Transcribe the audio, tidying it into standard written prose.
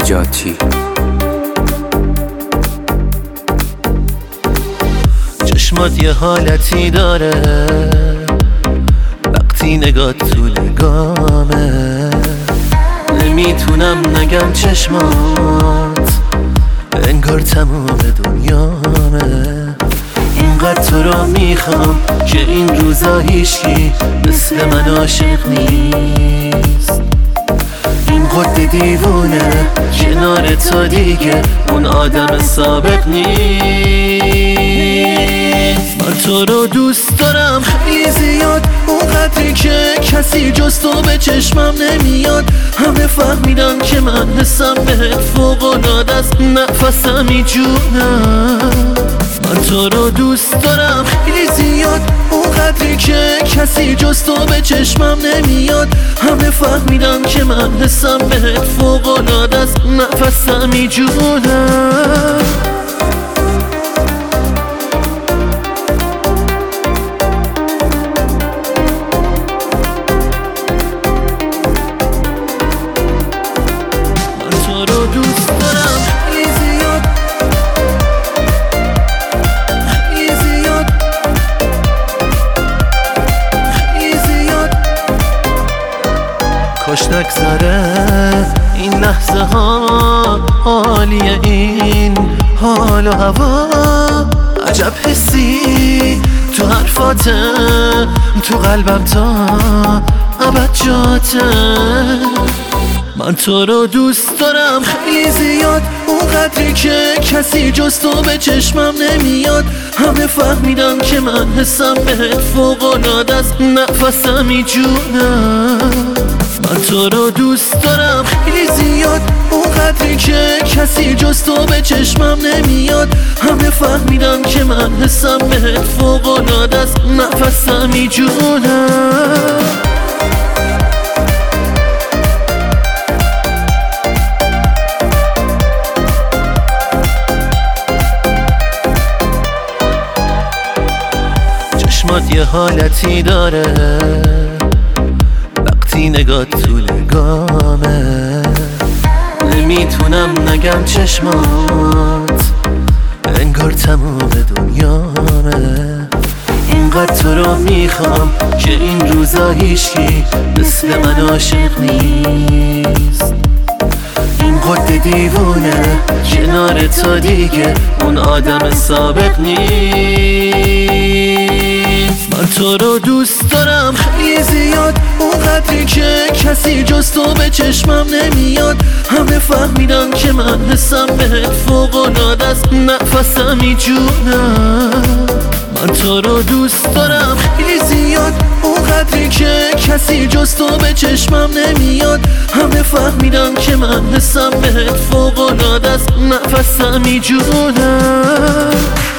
نجاتی. چشمات یه حالتی داره وقتی نگات تو نگامه، نمیتونم نگم چشمات انگار تموم دنیامه. اینقدر تو رو میخوام که این روزا هیچکی مثل من عاشق نیست. این قد دیوونه کنار تو دیگه اون آدم سابق نیست. من تو رو دوست دارم خیلی زیاد، اونقدری که کسی جز تو به چشمم نمیاد. همه فهمیدن که من حسم بهت فوق‌العاده است، نفسم میجونم. من تو رو دوست دارم خیلی زیاد، اونقدری که کسی جز تو به چشمم نمیاد. همه فهمیدن که من حسم بهت فوق‌العاده است، نفسم میجونم. من تو رو دوست دارم خیلی زیاد، کاش نگذره این لحظه ها، عالیه این حال و هوا. عجب حسی تو حرفاته، تو قلبم تا ابد جاته. من تو رو دوست دارم خیلی زیاد، اونقدری که کسی جز تو به چشمم نمیاد. همه فهمیدن که من حسم بهت فوق‌العاده است، نفسم میجونم. من تو رو دوست دارم خیلی زیاد، اونقدری که کسی جز تو به چشمم نمیاد. همه فهمیدن که من حسم بهت فوق‌العاده است، نفسم میجونم. چشمات یه حالتی داره وقتی نگات تو نگامه، نمیتونم نگم چشمات انگار تموم دنیامه. اینقدر تو رو میخوام که این روزا هیچکی مثل من عاشق نیست. این قد دیوونه کنار تو دیگه اون آدم سابق نیست. من تو رو دوست دارم خیلی زیاد، اونقدری که کسی جز تو به چشمم نمیاد. همه فهمیدن که من حسم بهت فوق‌العاده است، نفسم میجونم. من تو رو دوست دارم خیلی زیاد، اونقدری که کسی جز تو به چشمم نمیاد. همه فهمیدن که من حسم بهت فوق‌العاده است، نفسم میجونم.